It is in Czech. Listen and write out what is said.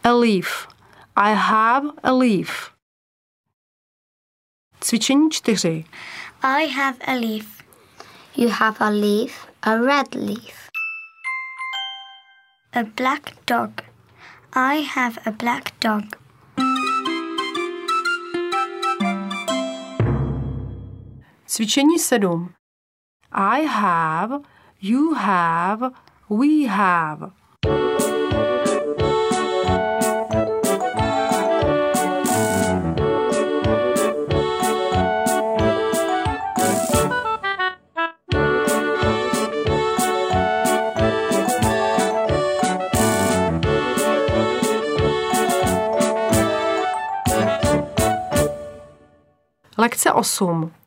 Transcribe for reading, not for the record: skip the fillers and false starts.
a leaf. I have a leaf. Cvičení 4. I have a leaf. You have a leaf, a red leaf. A black dog. I have a black dog. Cvičení 7. I have, you have, we have. Lekce 8.